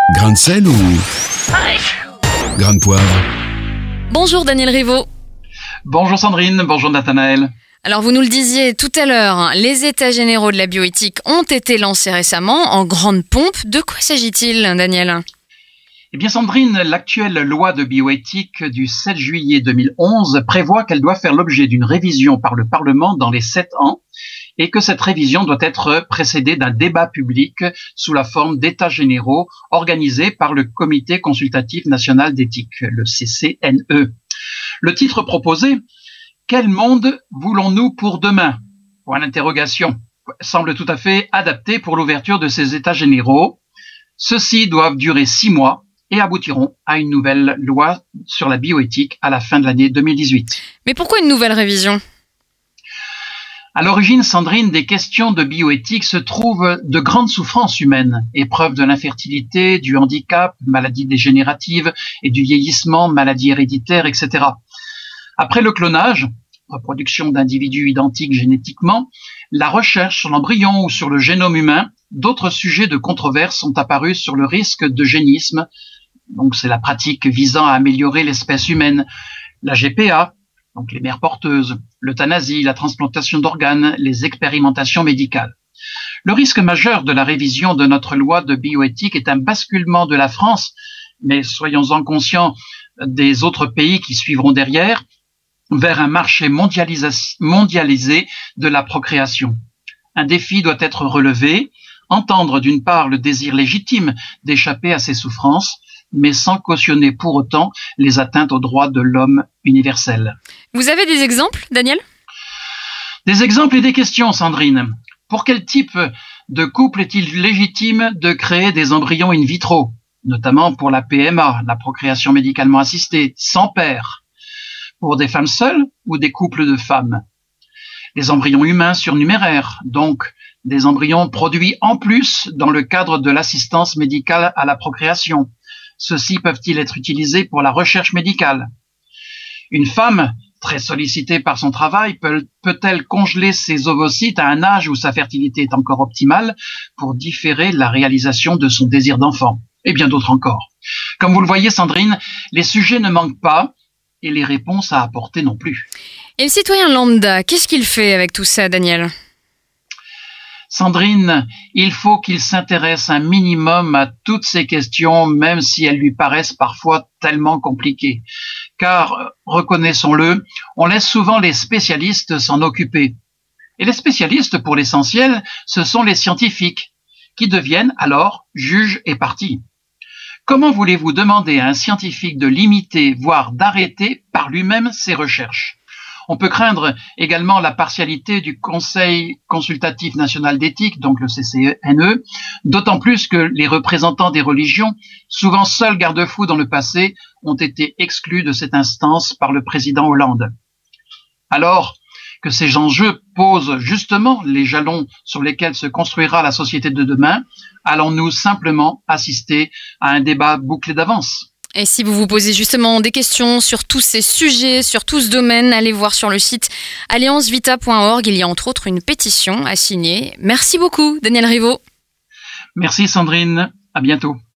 Grain de sel ou grain de poivre? Bonjour Daniel Rivaud. Bonjour Sandrine, bonjour Nathanaël. Alors vous nous le disiez tout à l'heure, les états généraux de la bioéthique ont été lancés récemment en grande pompe. De quoi s'agit-il, Daniel ? Eh bien Sandrine, l'actuelle loi de bioéthique du 7 juillet 2011 prévoit qu'elle doit faire l'objet d'une révision par le Parlement dans les 7 ans et que cette révision doit être précédée d'un débat public sous la forme d'états généraux organisés par le Comité consultatif national d'éthique, le CCNE. Le titre proposé, quel monde voulons-nous pour demain ? Point d'interrogation, semble tout à fait adapté pour l'ouverture de ces états généraux. Ceux-ci doivent durer 6 mois et aboutiront à une nouvelle loi sur la bioéthique à la fin de l'année 2018. Mais pourquoi une nouvelle révision ? À l'origine, Sandrine, des questions de bioéthique se trouvent de grandes souffrances humaines, épreuves de l'infertilité, du handicap, maladies dégénératives et du vieillissement, maladies héréditaires, etc. Après le clonage, reproduction d'individus identiques génétiquement, la recherche sur l'embryon ou sur le génome humain, d'autres sujets de controverse sont apparus sur le risque d'eugénisme. Donc c'est la pratique visant à améliorer l'espèce humaine, la GPA, donc les mères porteuses, l'euthanasie, la transplantation d'organes, les expérimentations médicales. Le risque majeur de la révision de notre loi de bioéthique est un basculement de la France, mais soyons-en conscients des autres pays qui suivront derrière, vers un marché mondialisé de la procréation. Un défi doit être relevé, entendre d'une part le désir légitime d'échapper à ces souffrances, mais sans cautionner pour autant les atteintes aux droits de l'homme universel. Vous avez des exemples, Daniel ? Des exemples et des questions, Sandrine. Pour quel type de couple est-il légitime de créer des embryons in vitro, notamment pour la PMA, la procréation médicalement assistée, sans père, pour des femmes seules ou des couples de femmes? Les embryons humains surnuméraires, donc des embryons produits en plus dans le cadre de l'assistance médicale à la procréation. Ceux-ci peuvent-ils être utilisés pour la recherche médicale? Une femme, très sollicitée par son travail, peut-elle congeler ses ovocytes à un âge où sa fertilité est encore optimale pour différer la réalisation de son désir d'enfant? Et bien d'autres encore. Comme vous le voyez, Sandrine, les sujets ne manquent pas et les réponses à apporter non plus. Et le citoyen lambda, qu'est-ce qu'il fait avec tout ça, Daniel ? Sandrine, il faut qu'il s'intéresse un minimum à toutes ces questions, même si elles lui paraissent parfois tellement compliquées. Car, reconnaissons-le, on laisse souvent les spécialistes s'en occuper. Et les spécialistes, pour l'essentiel, ce sont les scientifiques, qui deviennent alors juges et parties. Comment voulez-vous demander à un scientifique de limiter, voire d'arrêter par lui-même ses recherches ? On peut craindre également la partialité du Conseil consultatif national d'éthique, donc le CCNE, d'autant plus que les représentants des religions, souvent seuls garde-fous dans le passé, ont été exclus de cette instance par le président Hollande. Alors que ces enjeux posent justement les jalons sur lesquels se construira la société de demain, allons-nous simplement assister à un débat bouclé d'avance ? Et si vous vous posez justement des questions sur tous ces sujets, sur tout ce domaine, allez voir sur le site alliancevita.org. Il y a entre autres une pétition à signer. Merci beaucoup, Daniel Rivaud. Merci Sandrine, à bientôt.